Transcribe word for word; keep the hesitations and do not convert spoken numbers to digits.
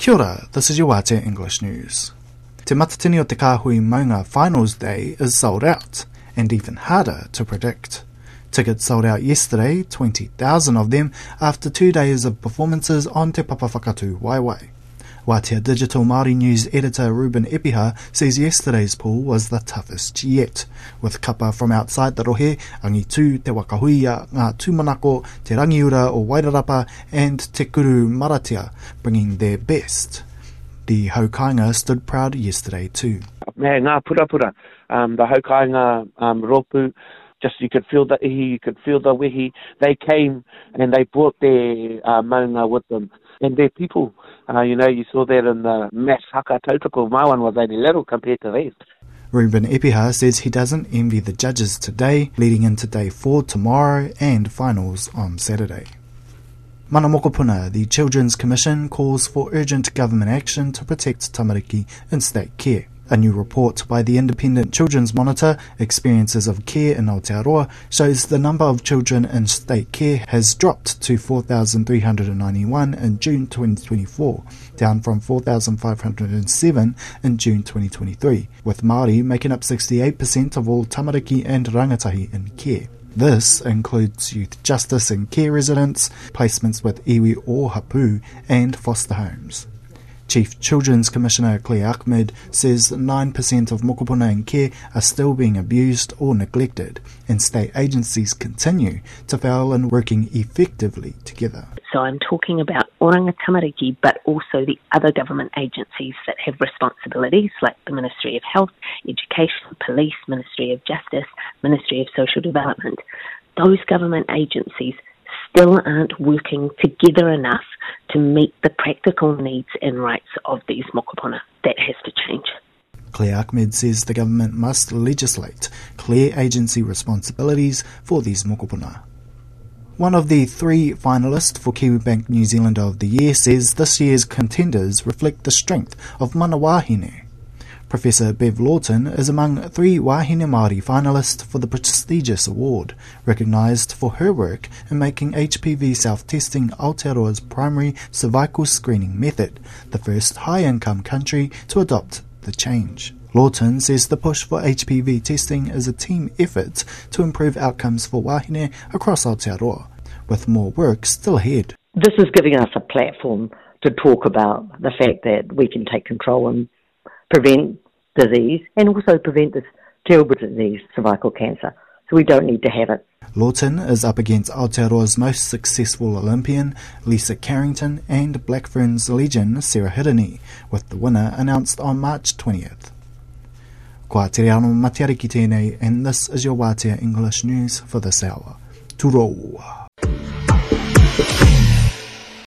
Kia ora, this is your Wātea English News. Te matatini o te Kāhui Maunga Finals Day is sold out, and even harder to predict. Tickets sold out yesterday, twenty thousand of them, after two days of performances on Te Papawhakatū Waiwai. Wātea Digital Māori News editor Ruben Epiha says yesterday's pool was the toughest yet, with kapa from outside the rohe, Angitu, Te Wakahuia, Ngā Tūmanako, Te Rangiura o Wairarapa and Te Kuru Maratia bringing their best. The Haukainga stood proud yesterday too. Me ngā purapura, um, the Haukainga um, ropu, just you could feel the ihi, you could feel the wehi. They came and they brought their uh, maunga with them. And their people, uh, you know, you saw that in the mass haka tautoko. My one was only little compared to these. Ruben Epiha says he doesn't envy the judges today, leading into day four tomorrow and finals on Saturday. Mana Mokopuna, the Children's Commission calls for urgent government action to protect tamariki in state care. A new report by the Independent Children's Monitor, Experiences of Care in Aotearoa, shows the number of children in state care has dropped to four thousand three hundred ninety-one in June twenty twenty-four, down from four thousand five hundred seven in June twenty twenty-three, with Māori making up sixty-eight percent of all tamariki and rangatahi in care. This includes youth justice and care residents, placements with iwi or hapu, and foster homes. Chief Children's Commissioner Claire Ahmed says nine percent of mokopuna in care are still being abused or neglected, and state agencies continue to fail in working effectively together. So I'm talking about oranga tamariki, but also the other government agencies that have responsibilities, like the Ministry of Health, Education, Police, Ministry of Justice, Ministry of Social Development. Those government agencies still aren't working together enough to meet the practical needs and rights of these mokopuna. That has to change. Claire Ahmed says the government must legislate clear agency responsibilities for these mokopuna. One of the three finalists for Kiwibank New Zealander of the Year says this year's contenders reflect the strength of mana wahine. Professor Bev Lawton is among three wahine Māori finalists for the prestigious award, recognised for her work in making H P V self-testing Aotearoa's primary cervical screening method, the first high-income country to adopt the change. Lawton says the push for H P V testing is a team effort to improve outcomes for wahine across Aotearoa, with more work still ahead. This is giving us a platform to talk about the fact that we can take control and prevent disease and also prevent this terrible disease, cervical cancer. So we don't need to have it. Lawton is up against Aotearoa's most successful Olympian, Lisa Carrington, and Black Ferns legend, Sarah Hirini, with the winner announced on March twentieth. Ko te reano matiariki tēnei, and this is your Wātea English News for this hour. Turo!